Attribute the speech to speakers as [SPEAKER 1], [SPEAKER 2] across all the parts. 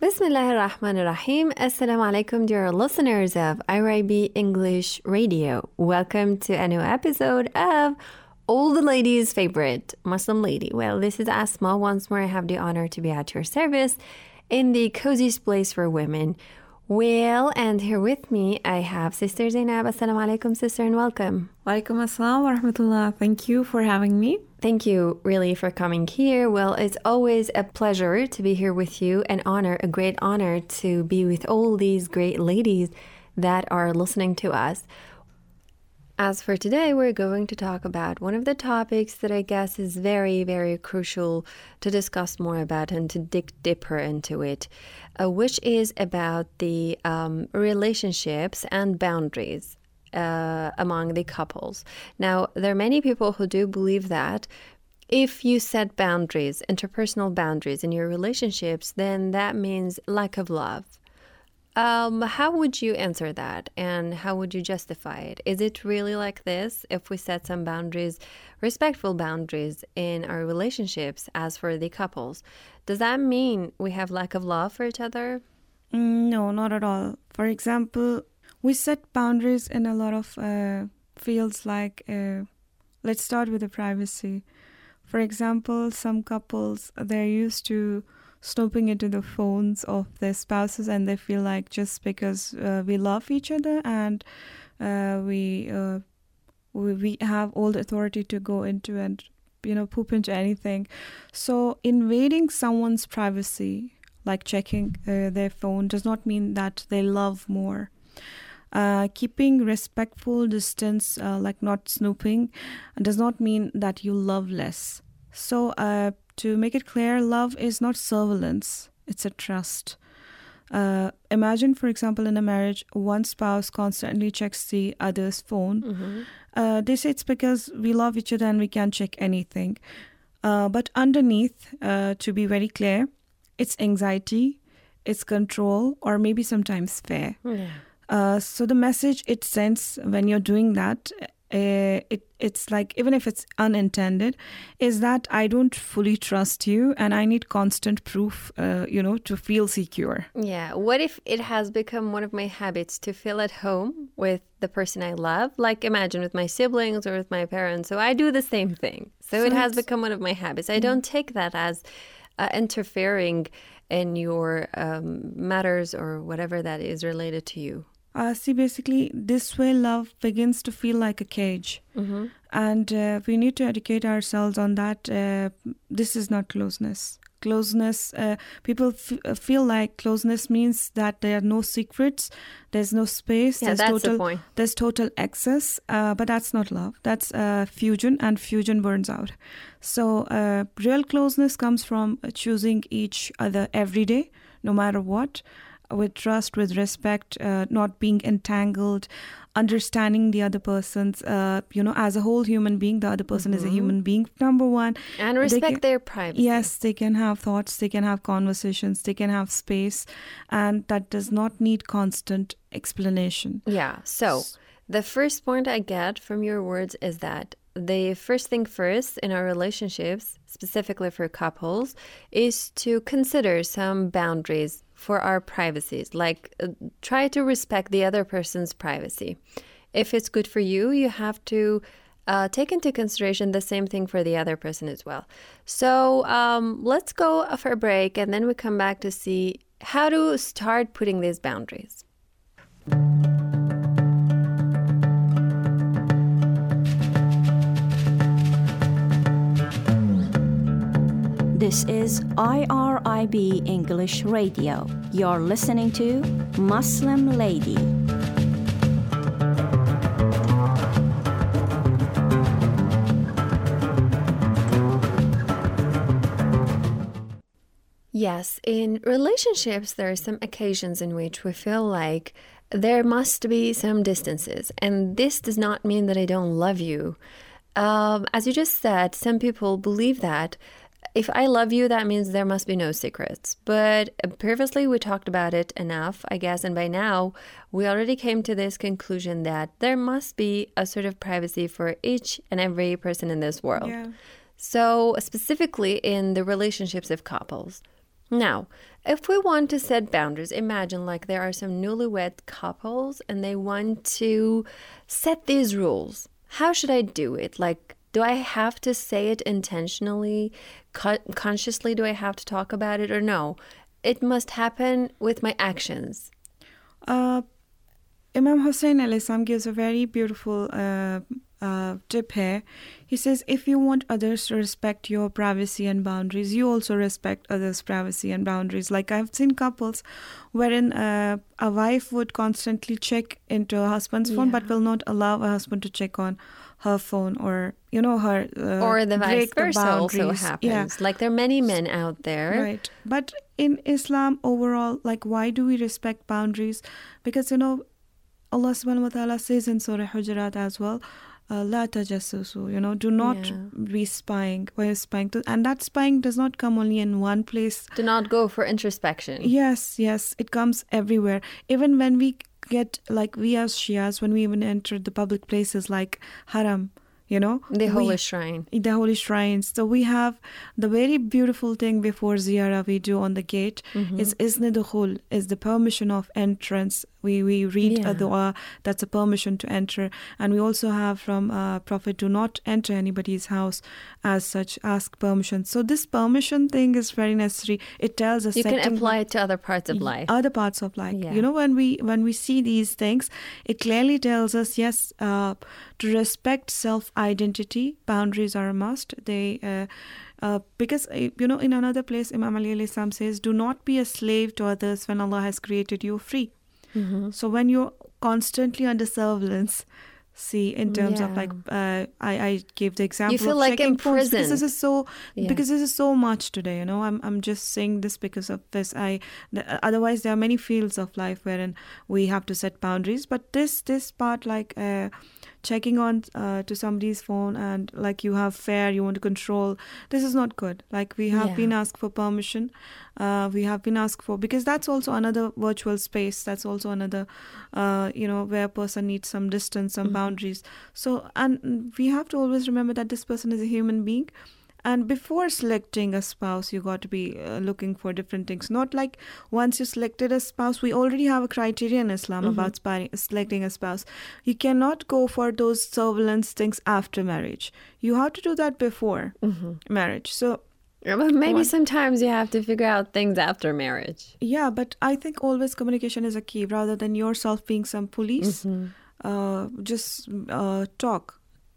[SPEAKER 1] Bismillahir Rahmanir Rahim. Assalamu alaikum, dear listeners of IRIB English Radio. Welcome to a new episode of All the Ladies' Favorite Muslim Lady. Well, this is Asma. Once more, I have the honor to be at your service in the coziest place for women. Well, and here with me, I have Sister Zainab. Assalamu alaikum, sister, and welcome.
[SPEAKER 2] Walaikum assalam wa rahmatullah. Thank you for having me.
[SPEAKER 1] Thank you really for coming here. Well, it's always a pleasure to be here with you, an honor, a great honor to be with all these great ladies that are listening to us. As for today, we're going to talk about one of the topics that I guess is very, very crucial to discuss more about and to dig deeper into it, which is about the relationships and boundaries among the couples. Now, there are many people who do believe that if you set boundaries, interpersonal boundaries in your relationships, then that means lack of love. How would you answer that, and how would you justify it? Is it really like this? If we set some boundaries, respectful boundaries in our relationships as for the couples, does that mean we have lack of love for each other?
[SPEAKER 2] No, not at all. For example, we set boundaries in a lot of fields like, let's start with the privacy. For example, some couples, they're used to snooping into the phones of their spouses, and they feel like just because we love each other and we have all the authority to go into and poop into anything. So invading someone's privacy, like checking their phone, does not mean that they love more. Keeping respectful distance, like not snooping, does not mean that you love less. So to make it clear, love is not surveillance, it's a trust. Imagine, for example, in a marriage, one spouse constantly checks the other's phone. Mm-hmm. They say it's because we love each other and we can check anything. But underneath, to be very clear, it's anxiety, it's control, or maybe sometimes fear. Yeah. So the message it sends when you're doing that, it's like, even if it's unintended, is that I don't fully trust you and I need constant proof, to feel secure.
[SPEAKER 1] Yeah. What if it has become one of my habits to feel at home with the person I love? Like, imagine with my siblings or with my parents. So I do the same thing. So it has become one of my habits. I don't take that as interfering in your matters or whatever that is related to you.
[SPEAKER 2] Basically, this way love begins to feel like a cage. Mm-hmm. And we need to educate ourselves on that. This is not closeness. Closeness, people feel like closeness means that there are no secrets, there's no space,
[SPEAKER 1] that's the point.
[SPEAKER 2] There's total access, but that's not love. That's fusion, and fusion burns out. So real closeness comes from choosing each other every day, no matter what, with trust, with respect, not being entangled, understanding the other person's, as a whole human being, the other person is a human being, number one.
[SPEAKER 1] And respect their privacy.
[SPEAKER 2] Yes, they can have thoughts, they can have conversations, they can have space, and that does not need constant explanation.
[SPEAKER 1] Yeah, so the first point I get from your words is that the first thing first in our relationships, specifically for couples, is to consider some boundaries for our privacies, like try to respect the other person's privacy. If it's good for you, you have to take into consideration the same thing for the other person as well. So let's go for a break, and then we come back to see how to start putting these boundaries.
[SPEAKER 3] This is IRIB English Radio. You're listening to Muslim Lady.
[SPEAKER 1] Yes, in relationships, there are some occasions in which we feel like there must be some distances. And this does not mean that I don't love you. As you just said, some people believe that if I love you, that means there must be no secrets. But previously we talked about it enough, I guess, and by now we already came to this conclusion that there must be a sort of privacy for each and every person in this world.
[SPEAKER 2] Yeah.
[SPEAKER 1] So specifically in the relationships of couples, Now, if we want to set boundaries, imagine like there are some newlywed couples and they want to set these rules. How should I do it? Like, do I have to say it intentionally, consciously? Do I have to talk about it or no? It must happen with my actions.
[SPEAKER 2] Imam Hussein alayhi gives a very beautiful tip here. He says, if you want others to respect your privacy and boundaries, you also respect others' privacy and boundaries. Like I've seen couples wherein a wife would constantly check into her husband's phone, but will not allow a husband to check on her phone, or her
[SPEAKER 1] or the vice versa also happens. Yeah. Like there are many men out there,
[SPEAKER 2] right? But in Islam overall, like why do we respect boundaries? Because Allah subhanahu wa ta'ala says in Surah Hujurat as well, La tajassusu, do not be spying or you're spying. And that spying does not come only in one place.
[SPEAKER 1] Do not go for introspection.
[SPEAKER 2] Yes, it comes everywhere. Even when we get, like we as Shias, when we even enter the public places like Haram,
[SPEAKER 1] the holy shrine.
[SPEAKER 2] The holy shrines. So we have the very beautiful thing before ziyarah we do on the gate is izn dukhul, is the permission of entrance. We read a dua, that's a permission to enter. And we also have from Prophet, do not enter anybody's house as such, ask permission. So this permission thing is very necessary. It tells us
[SPEAKER 1] you can apply it to other parts of life.
[SPEAKER 2] Other parts of life. Yeah. When we see these things, it clearly tells us, yes, to respect self-identity, boundaries are a must. They because in another place Imam Ali alayhi salam says, do not be a slave to others when Allah has created you free. So when you're constantly under surveillance, see, in terms of like I gave the example,
[SPEAKER 1] you feel like imprisoned
[SPEAKER 2] because this is so much today. I'm just saying this because of this. Otherwise there are many fields of life wherein we have to set boundaries, but this part, like checking on to somebody's phone, and like you have you want to control, this is not good. Like we have been asked for permission, we have been asked for, because that's also another virtual space, that's also another where a person needs some distance, some boundaries. So, and we have to always remember that this person is a human being. And before selecting a spouse, you got to be looking for different things. Not like once you selected a spouse, we already have a criteria in Islam about selecting a spouse. You cannot go for those surveillance things after marriage. You have to do that before marriage. So
[SPEAKER 1] maybe sometimes you have to figure out things after marriage.
[SPEAKER 2] Yeah, but I think always communication is a key, rather than yourself being some police. Just talk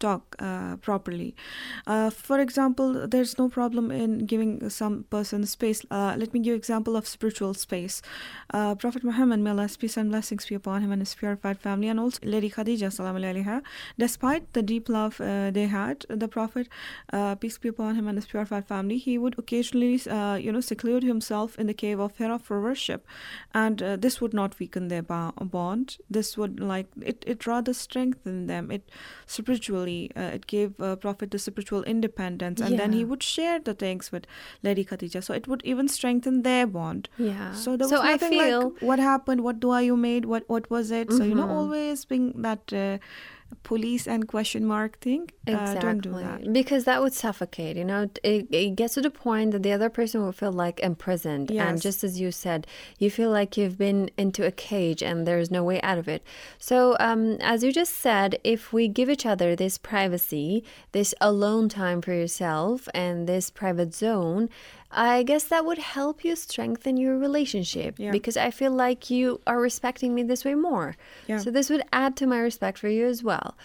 [SPEAKER 2] properly. For example, there's no problem in giving some person space. Let me give example of spiritual space. Prophet Muhammad, may Allah's peace and blessings be upon him and his purified family, and also Lady Khadija, salam alayha, despite the deep love they had, the Prophet, peace be upon him and his purified family, he would occasionally seclude himself in the cave of Hira for worship, and this would not weaken their bond. This would it rather strengthen them. It spiritually, it gave Prophet the spiritual independence, and then he would share the things with Lady Khadija, so it would even strengthen their bond. So there was nothing like what happened, what dua you made, what was it. So always being that police and question mark thing.
[SPEAKER 1] Exactly.
[SPEAKER 2] Don't do that,
[SPEAKER 1] because that would suffocate. It gets to the point that the other person will feel like imprisoned. And just as you said, you feel like you've been into a cage and there's no way out of it. So as you just said, if we give each other this privacy, this alone time for yourself, and this private zone, I guess that would help you strengthen your relationship, because I feel like you are respecting me this way more. So this would add to my respect for you as well.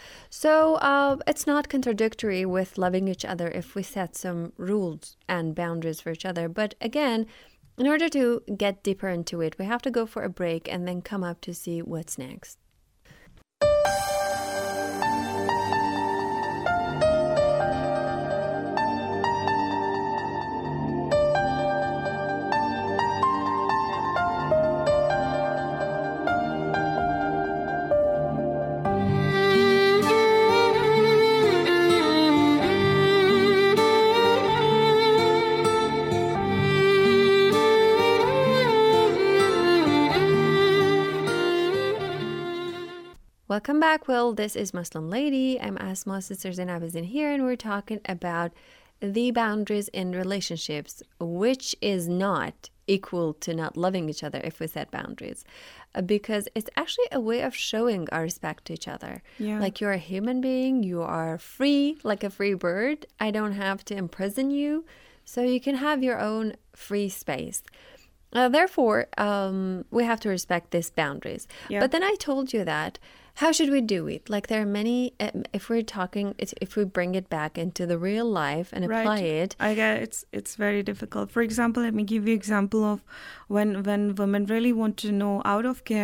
[SPEAKER 1] So it's not contradictory with loving each other if we set some rules and boundaries for each other. But again, in order to get deeper into it, we have to go for a break and then come up to see what's next. Welcome back. Well, this is Muslim Lady. I'm Asma, Sister Zainab is in here, and we're talking about the boundaries in relationships, which is not equal to not loving each other if we set boundaries, because it's actually a way of showing our respect to each other.
[SPEAKER 2] Yeah.
[SPEAKER 1] Like, you're a human being, you are free, like a free bird. I don't have to imprison you, so you can have your own free space. Therefore, we have to respect these boundaries.
[SPEAKER 2] Yeah.
[SPEAKER 1] But then I told you that, how should we do it? Like, there are many, if we bring it back into the real life and apply it.
[SPEAKER 2] I get it's very difficult. For example, let me give you example of when women really want to know I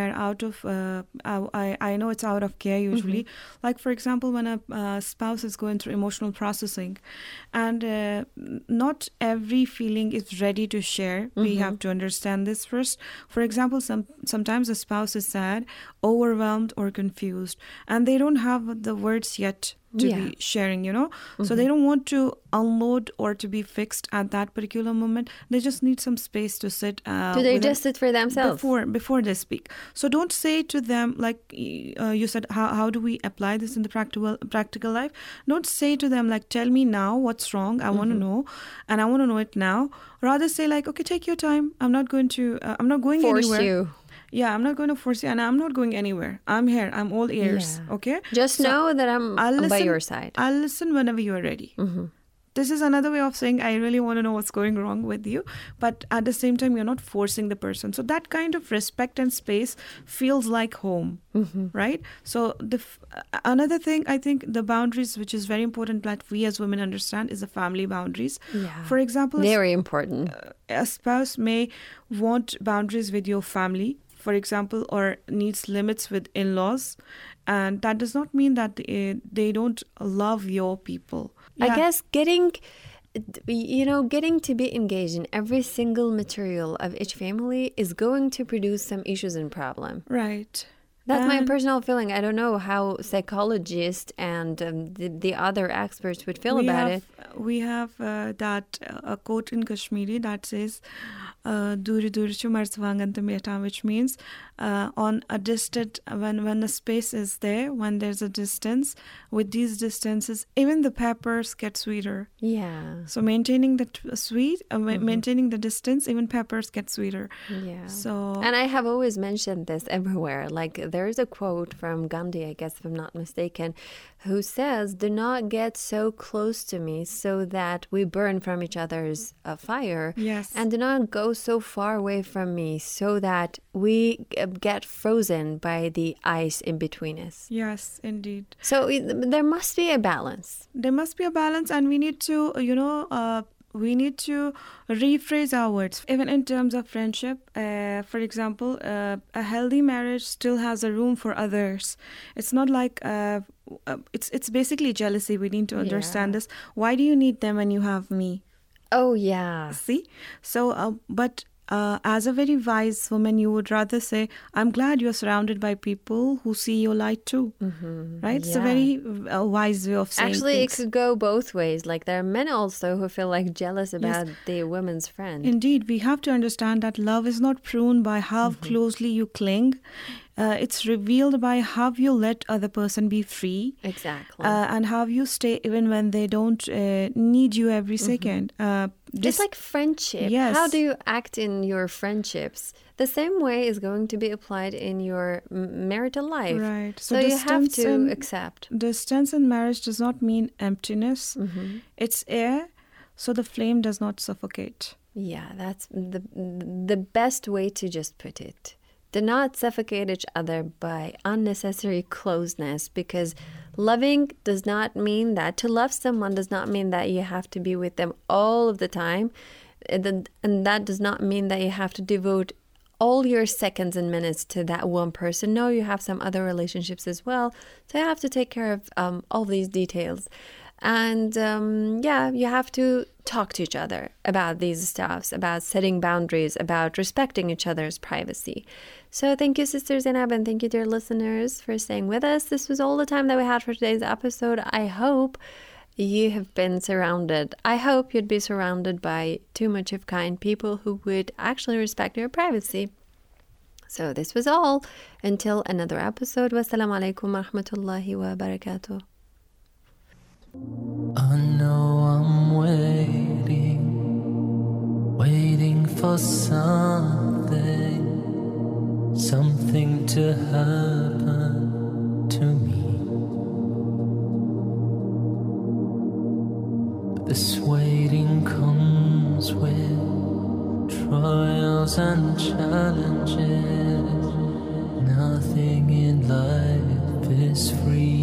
[SPEAKER 2] know it's out of care usually.
[SPEAKER 1] Mm-hmm.
[SPEAKER 2] Like, for example, when a spouse is going through emotional processing, and not every feeling is ready to share. We have to understand this first. For example, sometimes a spouse is sad, overwhelmed, or confused, and they don't have the words yet to be sharing, so they don't want to unload or to be fixed at that particular moment. They just need some space to sit.
[SPEAKER 1] Do they just sit for themselves
[SPEAKER 2] before they speak? So don't say to them, like you said, how do we apply this in the practical life? Don't say to them like, tell me now what's wrong. I want to know, and I want to know it now. Rather say like, okay, take your time. I'm not going
[SPEAKER 1] force
[SPEAKER 2] anywhere.
[SPEAKER 1] you.
[SPEAKER 2] Yeah, I'm not going to force you, and I'm not going anywhere. I'm here. I'm all ears.
[SPEAKER 1] Yeah.
[SPEAKER 2] Okay?
[SPEAKER 1] Just know that I'm by your side.
[SPEAKER 2] I'll listen whenever you are ready. This is another way of saying I really want to know what's going wrong with you, but at the same time, you're not forcing the person. So that kind of respect and space feels like home, right? So another thing, I think the boundaries, which is very important that we as women understand, is the family boundaries.
[SPEAKER 1] Yeah.
[SPEAKER 2] For example,
[SPEAKER 1] very important.
[SPEAKER 2] A spouse may want boundaries with your family, for example, or needs limits with in-laws, and that does not mean that they don't love your people.
[SPEAKER 1] I guess getting to be engaged in every single material of each family is going to produce some issues and problem.
[SPEAKER 2] Right.
[SPEAKER 1] That's my personal feeling. I don't know how psychologists and the other experts would feel about it.
[SPEAKER 2] We have a quote in Kashmiri that says, "Duri duri chu marzwangan tameta," which means on a distant, when the space is there, when there's a distance, with these distances, even the peppers get sweeter.
[SPEAKER 1] Yeah.
[SPEAKER 2] So maintaining the maintaining the distance, even peppers get sweeter.
[SPEAKER 1] Yeah.
[SPEAKER 2] So,
[SPEAKER 1] and I have always mentioned this everywhere. Like, there's a quote from Gandhi, I guess, if I'm not mistaken, who says, "Do not get so close to me so that we burn from each other's fire.
[SPEAKER 2] Yes.
[SPEAKER 1] And do not go so far away from me so that we get frozen by the ice in between us."
[SPEAKER 2] Yes, indeed.
[SPEAKER 1] So there must be a balance.
[SPEAKER 2] There must be a balance, and we need to, we need to rephrase our words. Even in terms of friendship, for example, a healthy marriage still has a room for others. It's not like, it's basically jealousy. We need to understand this. Why do you need them when you have me?
[SPEAKER 1] Oh, yeah.
[SPEAKER 2] See? So, but as a very wise woman, you would rather say, I'm glad you're surrounded by people who see your light too. Right? It's a very wise way of saying
[SPEAKER 1] Actually,
[SPEAKER 2] things.
[SPEAKER 1] it could go both ways. Like, there are men also who feel like jealous about the woman's friend.
[SPEAKER 2] Indeed, we have to understand that love is not proven by how closely you cling. It's revealed by how you let other person be free.
[SPEAKER 1] Exactly.
[SPEAKER 2] And how you stay even when they don't need you every second.
[SPEAKER 1] It's like friendship.
[SPEAKER 2] Yes.
[SPEAKER 1] How do you act in your friendships? The same way is going to be applied in your marital life.
[SPEAKER 2] Right.
[SPEAKER 1] So you have to accept.
[SPEAKER 2] Distance in marriage does not mean emptiness. It's air, so the flame does not suffocate.
[SPEAKER 1] Yeah, that's the best way to just put it. Do not suffocate each other by unnecessary closeness, because loving does not mean that. To love someone does not mean that you have to be with them all of the time. And that does not mean that you have to devote all your seconds and minutes to that one person. No, you have some other relationships as well. So you have to take care of all these details. And you have to talk to each other about these stuffs, about setting boundaries, about respecting each other's privacy. So thank you, Sister Zainab, and thank you, dear listeners, for staying with us. This was all the time that we had for today's episode. I hope you have been surrounded. I hope you'd be surrounded by too much of kind people who would actually respect your privacy. So this was all. Until another episode. Wassalamu alaikum wa rahmatullahi wa barakatuh.
[SPEAKER 4] I know I'm waiting for for something to happen to me. This waiting comes with trials and challenges. Nothing in life is free.